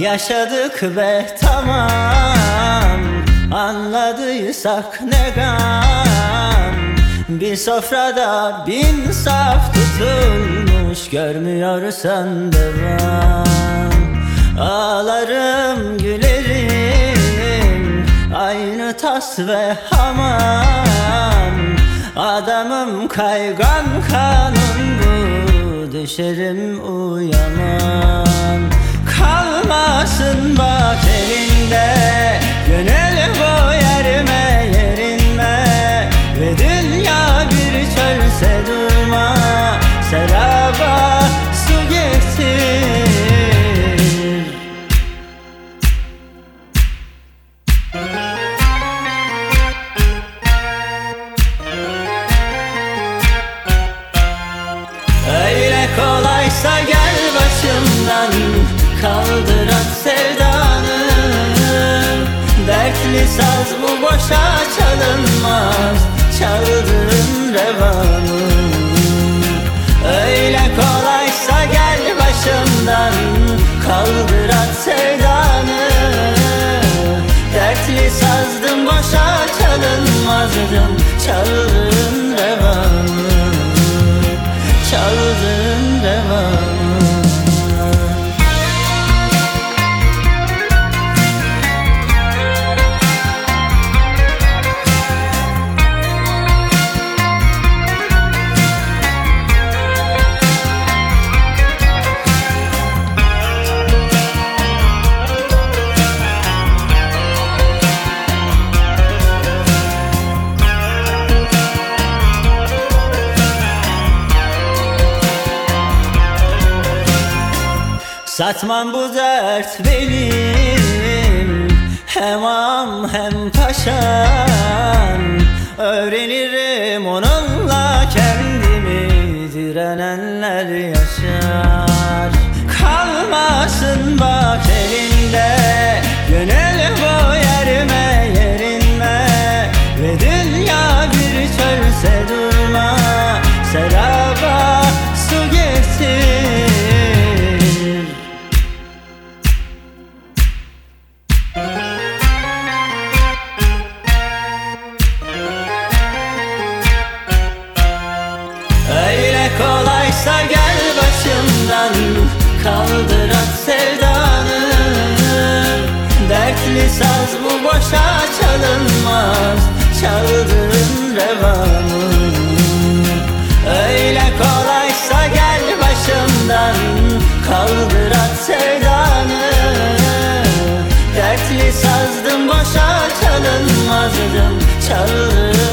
Yaşadık ve tamam, anladıysak ne gam. Bir sofrada bin saf tutulmuş, görmüyorsan devam. Ağlarım gülerim, aynı tas ve hamam. Adamım kaygan kanım bu, düşerim uyamam. Kalmasın bak elinde, gönül bu yerime yerinme. Ve dünya bir çölse durma, seraba su getir. Öyle kolaysa gel başımdan, kaldır at sevdanı. Dertli saz bu boşa çalınmaz, çaldığın revanı. Öyle kolaysa gel başımdan, kaldır at sevdanı. Dertli sazdım boşa çalınmazdım, çaldığın revanı. Çaldığın revanı. Satmam bu dert benim, hem am hem paşam. Öğrenirim onunla kendimi, direnenler yaşar. Kalmasın bak elinde, gönül bu yerime yerinme. Ve dünya bir çölse durma, seraba su getir. Öyle kolaysa gel başımdan, kaldır at sevdanı. Dertli saz bu boşa çalınmaz, çaldığın revanı. Öyle kolaysa gel başımdan, kaldır at sevdanı. Dertli sazdım boşa çalınmazdım, çaldığın